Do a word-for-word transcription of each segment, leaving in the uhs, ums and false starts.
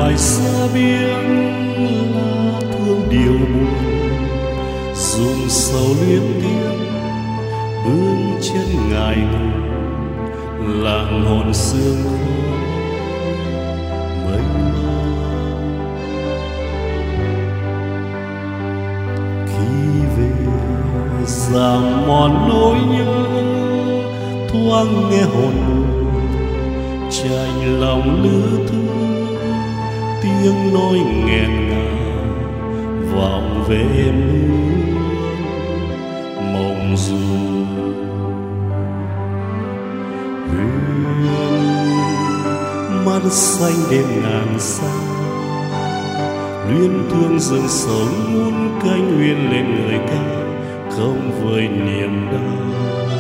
ngài xa biếng lá thương điều buồn, dùng sầu luyến tiếng bước chân ngài ngủ, làng hồn sương khói mênh mang. Khi về giảm mòn nỗi nhớ, thoáng nghe hồn buồn chạnh lòng lữ thư, tiếng nói nghẹn ngào vọng về mưa mộng du. Huyền mắt xanh đêm ngàn sao, luyến thương rừng sống muôn cánh uyên lên người ca, không vơi niềm đau.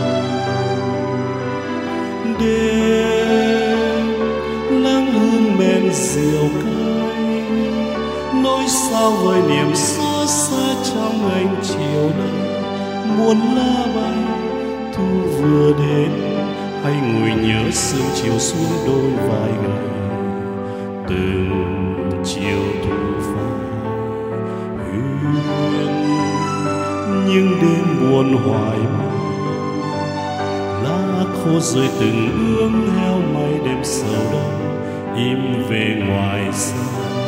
Đêm lắng hương men rượu cay, nỗi sao vơi niềm xót xa trong anh chiều nay. Muôn lá bay thu vừa đến, hay ngồi nhớ sương chiều xuống đôi vai gầy, từng chiều thu phai huyền. Nhưng đêm buồn hoài mang, lá khô rơi từng ương heo may đêm sầu đông im về ngoài xa.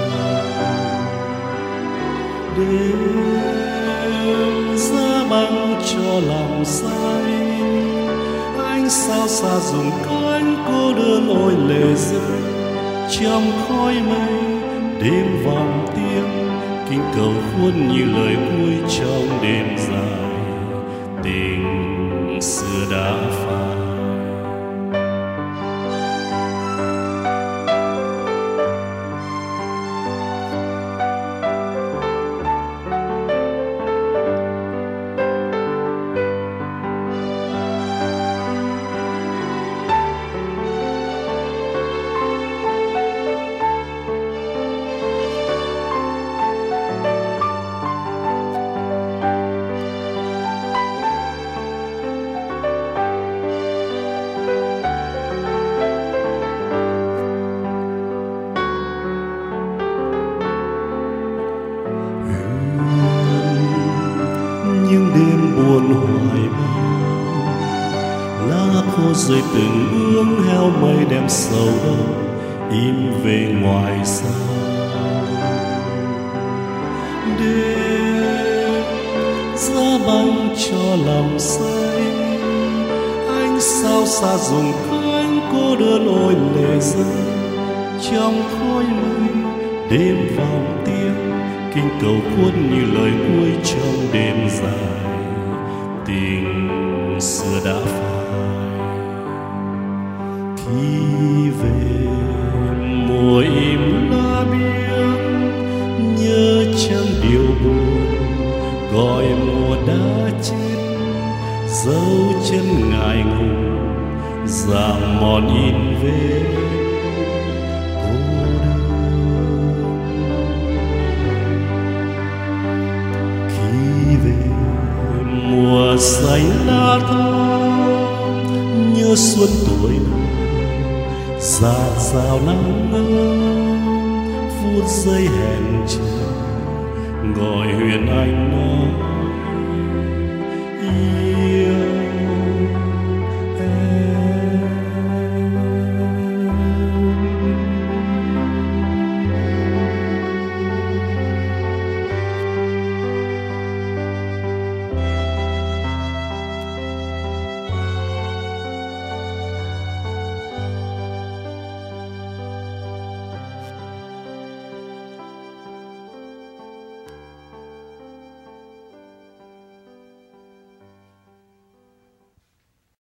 Đêm giá băng cho lòng say, anh sao xa dùng cánh cô đơn ôi lệ rơi. Trong khói mây đêm vòng tiếng, kinh cầu khuôn như lời cuối trong đêm dài, tình xưa đã phai. Nhưng đêm buồn hoài mang, lá khô rơi từng ương heo mây đem sầu đông im về ngoài xa. Đêm giá băng cho lòng say, anh sao xa dùng cánh cô đơn ôi lệ rơi. Trong khói mây đêm vòng tiếng, kinh cầu khuất như lời cuối trong đêm dài, tình xưa đã phai. Khi về mùa im lá biếng, nhớ chẳng điều buồn gọi mùa đã chết, dấu chân ngài ngủ giảm mòn in về. Mùa xanh lá thắm như xuân tuổi nào, dạt dào nắng ấm phút giây hẹn chờ gọi huyền anh nói.